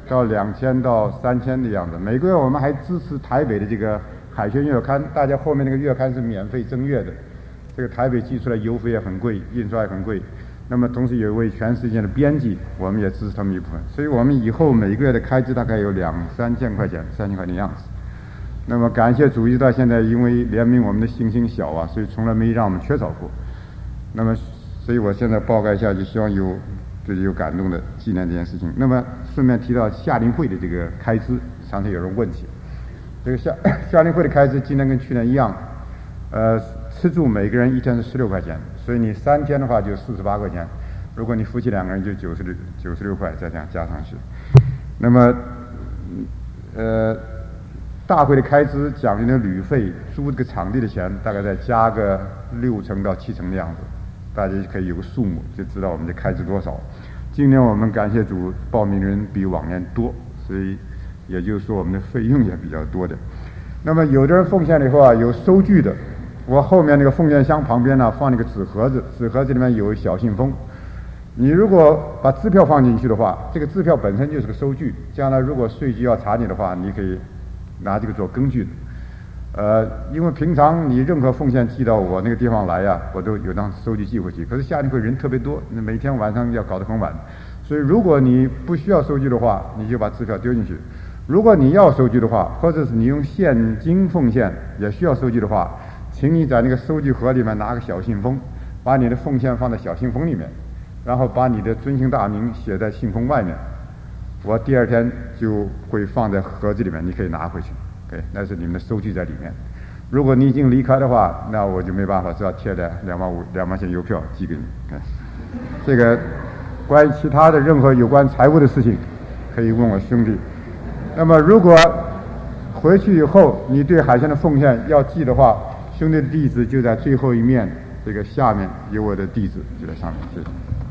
到两千到三千的样子。每个月我们还支持台北的这个海宣月刊，大家后面那个月刊是免费赠阅的。这个台北寄出来邮费也很贵，印刷也很贵。那么同时有一位全世界的编辑，我们也支持他们一部分。所以我们以后每个月的开支大概有两三千块钱，三千块钱样子。那么感谢主，一直到现在，因为怜悯我们的信心小啊，所以从来没让我们缺少过。那么，所以我现在报告一下，就希望有对有感动的纪念这件事情。那么顺便提到夏令会的这个开支，常常有人问起。这个夏夏令会的开支今年跟去年一样，呃，吃住每个人一天是十六块钱，所以你三天的话就四十八块钱。如果你夫妻两个人就九十六九十六块，再这样加上去。那么，呃。大会的开支、奖金的旅费、租这个场地的钱，大概再加个六成到七成的样子，大家可以有个数目，就知道我们的开支多少。今年我们感谢主，报名人比往年多，所以也就是说我们的费用也比较多的。那么有的人奉献了以后啊，有收据的，我后面那个奉献箱旁边呢放了一个纸盒子，纸盒子里面有小信封。你如果把支票放进去的话，这个支票本身就是个收据，将来如果税局要查你的话，你可以拿这个做根据的。呃，因为平常你任何奉献寄到我那个地方来呀、啊，我都有张收据寄回去。可是夏令会人特别多，那每天晚上要搞得很晚，所以如果你不需要收据的话，你就把支票丢进去；如果你要收据的话，或者是你用现金奉献也需要收据的话，请你在那个收据盒里面拿个小信封，把你的奉献放在小信封里面，然后把你的尊姓大名写在信封外面。我第二天就会放在盒子里面，你可以拿回去。对，那是你们的收据在里面。如果你已经离开的话，那我就没办法，只要贴的两万五、两万钱邮票寄给你。对，这个关于其他的任何有关财务的事情，可以问我兄弟。那么如果回去以后你对海鲜的奉献要寄的话，兄弟的地址就在最后一面，这个下面有我的地址，就在上面。谢谢。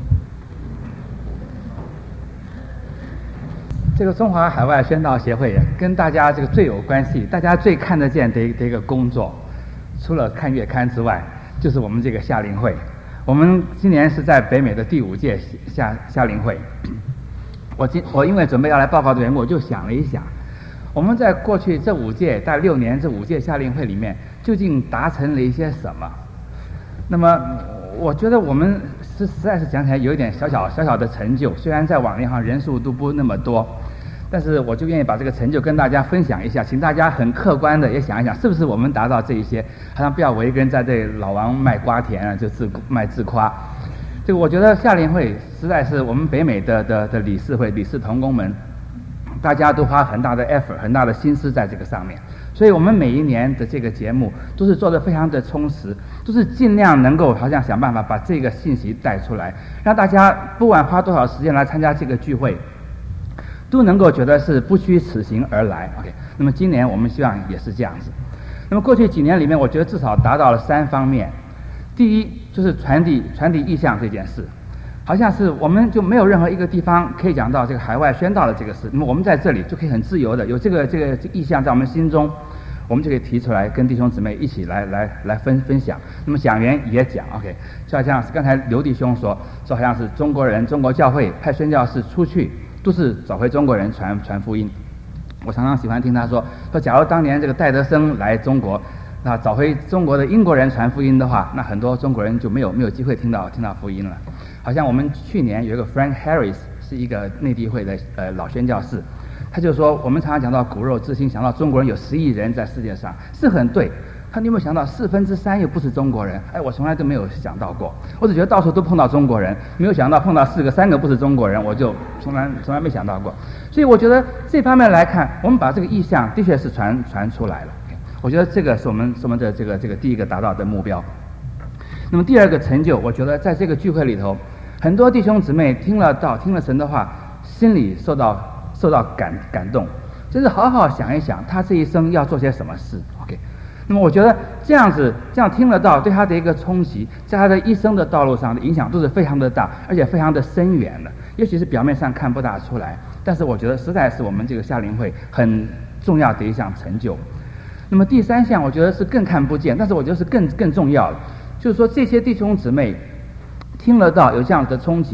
这个中华海外宣道协会跟大家这个最有关系，大家最看得见的一的一个工作，除了看月刊之外，就是我们这个夏令会。我们今年是在北美的第五届夏夏令会。我今我因为准备要来报告的缘故，我就想了一想，我们在过去这五届大概六年这五届夏令会里面，究竟达成了一些什么？那么我觉得我们是实在是讲起来有一点小小小小的成就，虽然在网页上人数都不那么多，但是我就愿意把这个成就跟大家分享一下，请大家很客观的也想一想，是不是我们达到这一些，好像不要我一个人在这里老王卖瓜田啊，就自卖自夸。这个我觉得夏令会实在是我们北美的的的理事会理事同工们，大家都花很大的 effort 很大的心思在这个上面，所以我们每一年的这个节目都是做得非常的充实，都是尽量能够好像想办法把这个信息带出来，让大家不管花多少时间来参加这个聚会，都能够觉得是不虚此行而来。 OK， 那么今年我们希望也是这样子。那么过去几年里面，我觉得至少达到了三方面。第一就是传递传递意象这件事，好像是我们就没有任何一个地方可以讲到这个海外宣道的这个事，那么我们在这里就可以很自由的有这个这个意象在我们心中，我们就可以提出来跟弟兄姊妹一起来来来分分享。那么讲员也讲 OK， 就好像是刚才刘弟兄说说好像是中国人中国教会派宣教士出去都是找回中国人传传福音。我常常喜欢听他说说假如当年这个戴德生来中国，那找回中国的英国人传福音的话，那很多中国人就没有没有机会听到听到福音了。好像我们去年有一个 Frank Harris 是一个内地会的呃老宣教士，他就说我们常常讲到骨肉之心，想到中国人有十亿人在世界上是很对。他你有没有想到四分之三又不是中国人？哎，我从来都没有想到过，我只觉得到处都碰到中国人，没有想到碰到四个三个不是中国人，我就从来从来没想到过。所以我觉得这方面来看，我们把这个意象的确是传传出来了。我觉得这个是我们是我们的这个这个第一个达到的目标。那么第二个成就，我觉得在这个聚会里头，很多弟兄姊妹听了道听了神的话，心里受到受到感感动，就是好好想一想他这一生要做些什么事。 OK， 那么我觉得这样子这样听了道对他的一个冲击，在他的一生的道路上的影响都是非常的大，而且非常的深远的，也许是表面上看不大出来，但是我觉得实在是我们这个夏令会很重要的一项成就。那么第三项我觉得是更看不见，但是我觉得是更更重要的，就是说这些弟兄姊妹听了道有这样的冲击，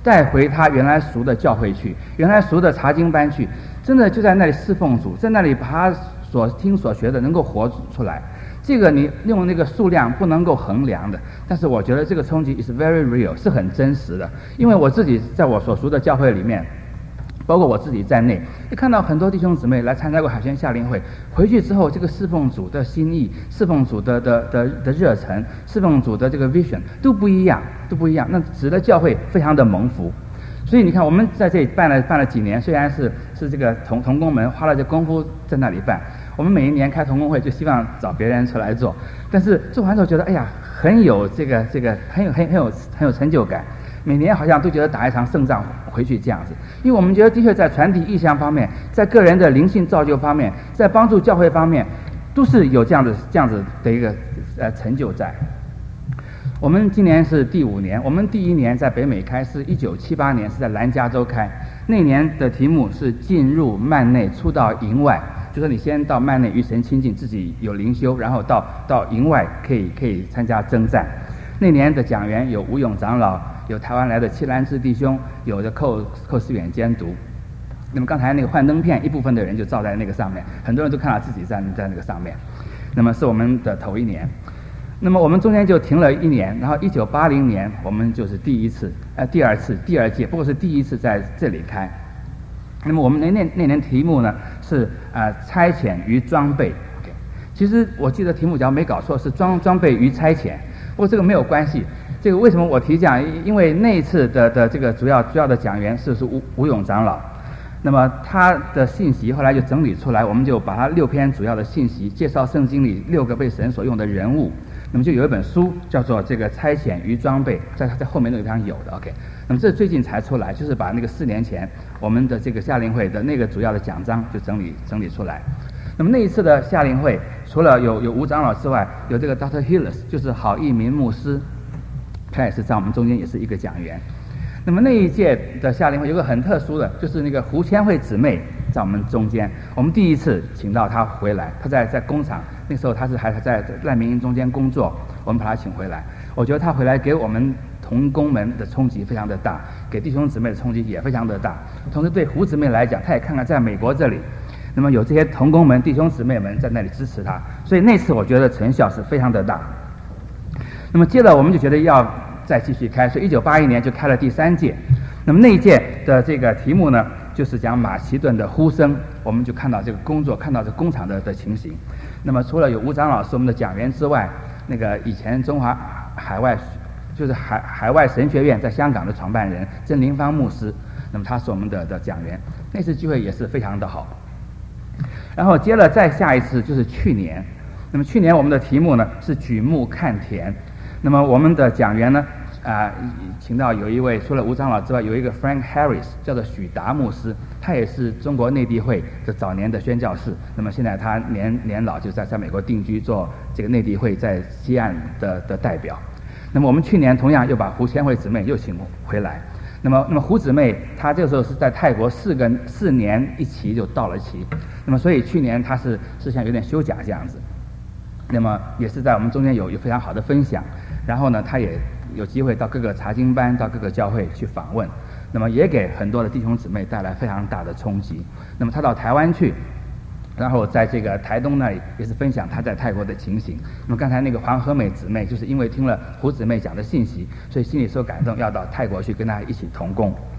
带回他原来熟的教会去，原来熟的查经班去，真的就在那里侍奉主，在那里把他所听所学的能够活出来。这个你用那个数量不能够衡量的，但是我觉得这个冲击 is very real， 是很真实的。因为我自己在我所属的教会里面，包括我自己在内，就看到很多弟兄姊妹来参加过海宣夏令会，回去之后这个侍奉主的心意、侍奉主的的的的热忱、侍奉主的这个 vision 都不一样，都不一样。那使得教会非常的蒙福。所以你看，我们在这里办了办了几年，虽然是是这个同同工们花了这功夫在那里办，我们每一年开同工会就希望找别人出来做，但是做完之后觉得，哎呀，很有这个这个很有很很有很有成就感。每年好像都觉得打一场胜仗回去这样子，因为我们觉得的确在传递意向方面，在个人的灵性造就方面，在帮助教会方面，都是有这样子这样子的一个呃成就在。我们今年是第五年，我们第一年在北美开是一九七八年，是在南加州开。那年的题目是进入幔内，出到营外，就说你先到幔内与神亲近，自己有灵修，然后到到营外可以可以参加征战。那年的讲员有吴勇长老，有台湾来的戚兰志弟兄，有的寇寇思远监督。那么刚才那个幻灯片，一部分的人就照在那个上面，很多人都看到自己在在那个上面。那么是我们的头一年。那么我们中间就停了一年，然后一九八零年我们就是第一次，呃，第二次，第二届，不过是第一次在这里开。那么我们那年那年题目呢是呃差遣与装备。Okay， 其实我记得题目假如没搞错是装装备与差遣，不过这个没有关系。这个为什么我提这样？因为那一次的的这个主要主要的讲员是是吴吴勇长老。那么他的信息后来就整理出来，我们就把他六篇主要的信息介绍圣经里六个被神所用的人物。那么就有一本书叫做这个差遣与装备，在在后面那个地方有的 OK。那么这最近才出来，就是把那个四年前我们的这个夏令会的那个主要的讲章就整理整理出来。那么那一次的夏令会，除了有有吴长老之外，有这个 Doctor Hillis， 就是郝义民牧师，他也是在我们中间也是一个讲员。那么那一届的夏令会有个很特殊的，就是那个胡千惠姊妹在我们中间，我们第一次请到她回来，她在在工厂，那时候她是还在难民营中间工作，我们把她请回来。我觉得她回来给我们同工们的冲击非常的大，给弟兄姊妹的冲击也非常的大。同时对胡姊妹来讲，她也看看在美国这里，那么有这些同工们、弟兄姊妹们在那里支持她，所以那次我觉得成效是非常的大。那么接着我们就觉得要再继续开，所以一九八一年就开了第三届。那么那一届的这个题目呢，就是讲马其顿的呼声，我们就看到这个工作，看到这工厂的的情形。那么除了有吴长老是我们的讲员之外，那个以前中华海外就是海海外神学院在香港的创办人曾林芳牧师，那么他是我们的的讲员，那次聚会也是非常的好。然后接了再下一次就是去年，那么去年我们的题目呢是举目看田。那么我们的讲员呢，啊、呃，请到有一位除了吴长老之外，有一个 Frank Harris， 叫做许达牧师，他也是中国内地会的早年的宣教士。那么现在他年年老，就在在美国定居，做这个内地会在西岸的的代表。那么我们去年同样又把胡千惠姊妹又请回来。那么那么胡姊妹她这个时候是在泰国四个四年一期就到了期，那么所以去年她是是像有点休假这样子。那么也是在我们中间有有非常好的分享。然后呢，他也有机会到各个查经班、到各个教会去访问，那么也给很多的弟兄姊妹带来非常大的冲击。那么他到台湾去，然后在这个台东那里也是分享他在泰国的情形。那么刚才那个黄和美姊妹，就是因为听了胡姊妹讲的信息，所以心里受感动，要到泰国去跟他一起同工。